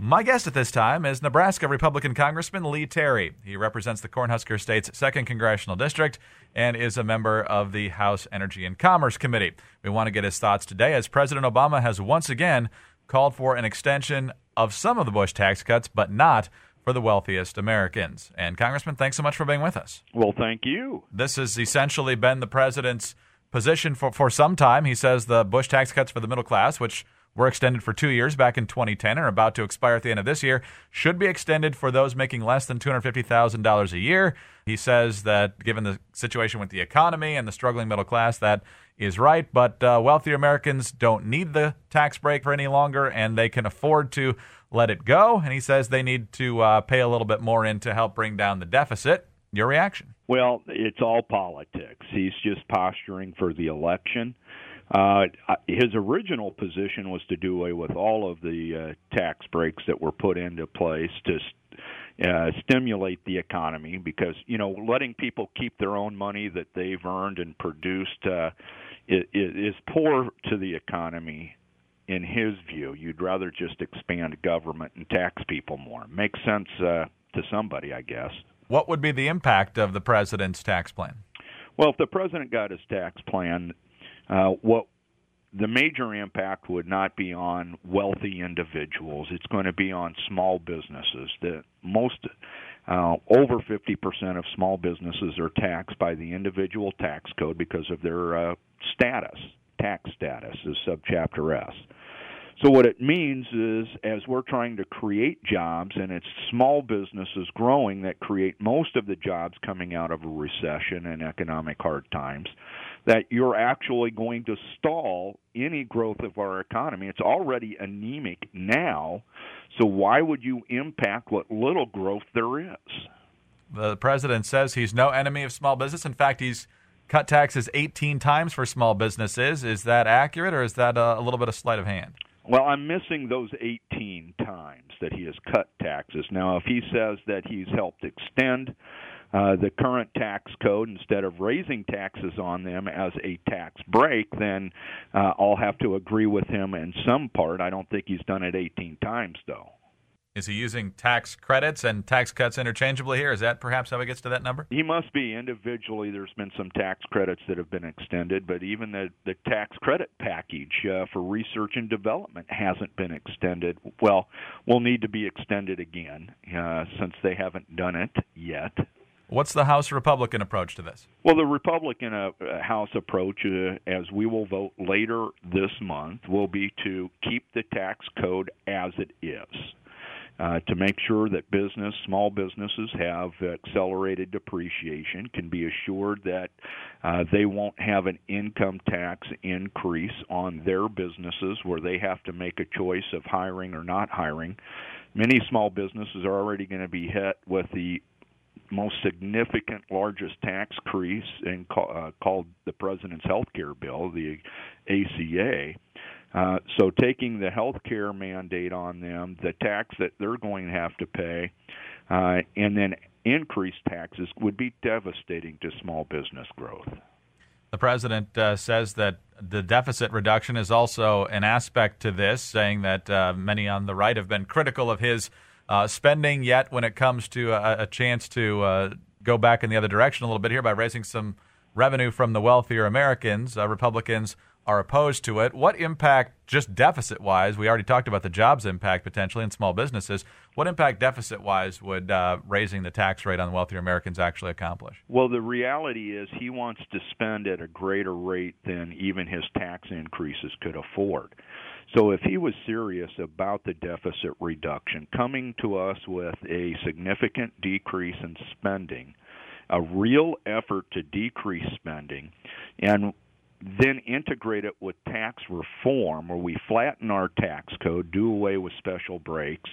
My guest at this time is Nebraska Republican Congressman Lee Terry. He represents the Cornhusker State's 2nd Congressional District and is a member of the House Energy and Commerce Committee. We want to get his thoughts today as President Obama has once again called for an extension of some of the Bush tax cuts, but not for the wealthiest Americans. And Congressman, thanks so much for being with us. Well, thank you. This has essentially been the president's position for some time. He says the Bush tax cuts for the middle class, which were extended for 2 years back in 2010 and are about to expire at the end of this year, should be extended for those making less than $250,000 a year. He says that given the situation with the economy and the struggling middle class, that is right, but wealthier Americans don't need the tax break for any longer, and they can afford to let it go. And he says they need to pay a little bit more in to help bring down the deficit. Your reaction? Well, it's all politics. He's just posturing for the election. His original position was to do away with all of the tax breaks that were put into place to stimulate the economy, because, you know, letting people keep their own money that they've earned and produced is poor to the economy. In his view, you'd rather just expand government and tax people more. Makes sense to somebody, I guess. What would be the impact of the president's tax plan? Well, if the president got his tax plan, what the major impact would not be on wealthy individuals. It's going to be on small businesses. Over 50% of small businesses are taxed by the individual tax code because of their tax status is subchapter S. So what it means is, as we're trying to create jobs, and it's small businesses growing that create most of the jobs coming out of a recession and economic hard times, that you're actually going to stall any growth of our economy. It's already anemic now, so why would you impact what little growth there is? The president says he's no enemy of small business. In fact, he's cut taxes 18 times for small businesses. Is that accurate, or is that a little bit of sleight of hand? Well, I'm missing those 18 times that he has cut taxes. Now, if he says that he's helped extend the current tax code instead of raising taxes on them as a tax break, then I'll have to agree with him in some part. I don't think he's done it 18 times, though. Is he using tax credits and tax cuts interchangeably here? Is that perhaps how he gets to that number? He must be. Individually, there's been some tax credits that have been extended, but even the tax credit package for research and development hasn't been extended. Well, will need to be extended again since they haven't done it yet. What's the House Republican approach to this? Well, the Republican House approach, as we will vote later this month, will be to keep the tax code as it is. To make sure that small businesses have accelerated depreciation, can be assured that they won't have an income tax increase on their businesses where they have to make a choice of hiring or not hiring. Many small businesses are already going to be hit with the most significant, largest tax increase called the President's Health Care Bill, the ACA. So taking the health care mandate on them, the tax that they're going to have to pay, and then increased taxes would be devastating to small business growth. The president says that the deficit reduction is also an aspect to this, saying that many on the right have been critical of his spending, yet when it comes to a chance to go back in the other direction a little bit here by raising some revenue from the wealthier Americans, Republicans are opposed to it. What impact, just deficit-wise, we already talked about the jobs impact potentially in small businesses, what impact deficit-wise would raising the tax rate on wealthier Americans actually accomplish? Well, the reality is he wants to spend at a greater rate than even his tax increases could afford. So if he was serious about the deficit reduction, coming to us with a significant decrease in spending, a real effort to decrease spending, and then integrate it with tax reform, where we flatten our tax code, do away with special breaks,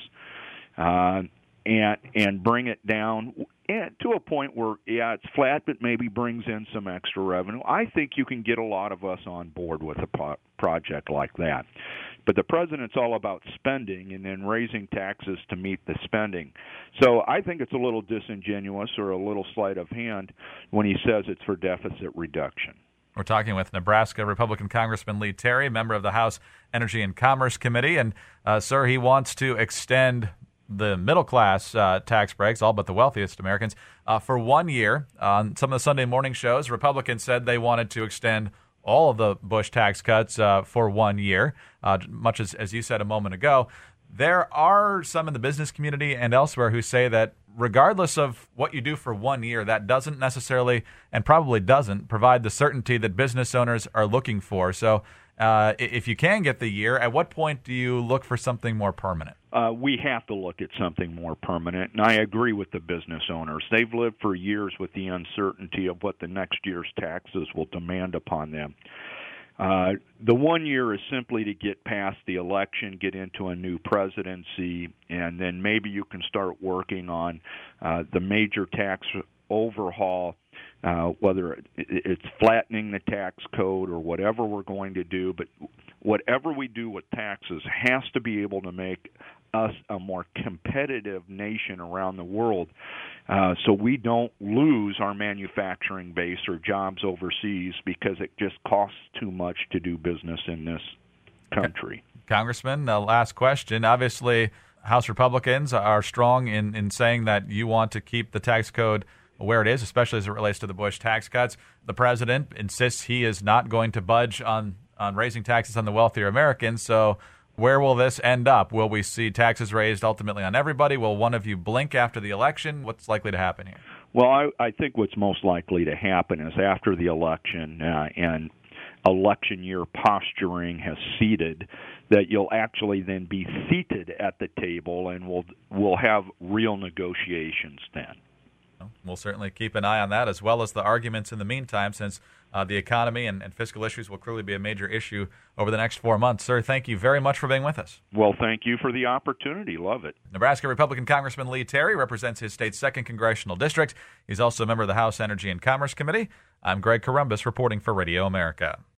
and bring it down to a point where, it's flat, but maybe brings in some extra revenue. I think you can get a lot of us on board with a project like that. But the president's all about spending and then raising taxes to meet the spending. So I think it's a little disingenuous or a little sleight of hand when he says it's for deficit reduction. We're talking with Nebraska Republican Congressman Lee Terry, member of the House Energy and Commerce Committee. And, sir, he wants to extend the middle-class tax breaks, all but the wealthiest Americans, for 1 year. On some of the Sunday morning shows, Republicans said they wanted to extend all of the Bush tax cuts for 1 year, much as you said a moment ago. There are some in the business community and elsewhere who say that regardless of what you do for 1 year, that doesn't necessarily, and probably doesn't, provide the certainty that business owners are looking for. So if you can get the year, at what point do you look for something more permanent? We have to look at something more permanent, and I agree with the business owners. They've lived for years with the uncertainty of what the next year's taxes will demand upon them. The 1 year is simply to get past the election, get into a new presidency, and then maybe you can start working on the major tax overhaul, whether it's flattening the tax code or whatever we're going to do. But whatever we do with taxes has to be able to make us a more competitive nation around the world, so we don't lose our manufacturing base or jobs overseas because it just costs too much to do business in this country. Congressman, last question. Obviously, House Republicans are strong in saying that you want to keep the tax code where it is, especially as it relates to the Bush tax cuts. The president insists he is not going to budge on raising taxes on the wealthier Americans. So where will this end up? Will we see taxes raised ultimately on everybody? Will one of you blink after the election? What's likely to happen here? Well, I think what's most likely to happen is after the election and election year posturing has seated, that you'll actually then be seated at the table and we'll have real negotiations then. We'll certainly keep an eye on that, as well as the arguments in the meantime, since the economy and fiscal issues will clearly be a major issue over the next 4 months. Sir, thank you very much for being with us. Well, thank you for the opportunity. Love it. Nebraska Republican Congressman Lee Terry represents his state's 2nd Congressional District. He's also a member of the House Energy and Commerce Committee. I'm Greg Corombos reporting for Radio America.